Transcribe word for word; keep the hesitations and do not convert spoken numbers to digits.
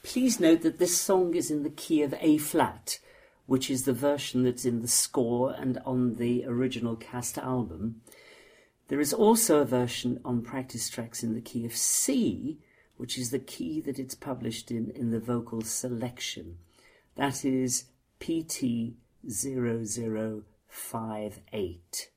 Please note that this song is in the key of A flat, which is the version that's in the score and on the original cast album. There is also a version on Practice Tracks in the key of C, which is the key that it's published in in the vocal selection. That is P T zero zero five eight.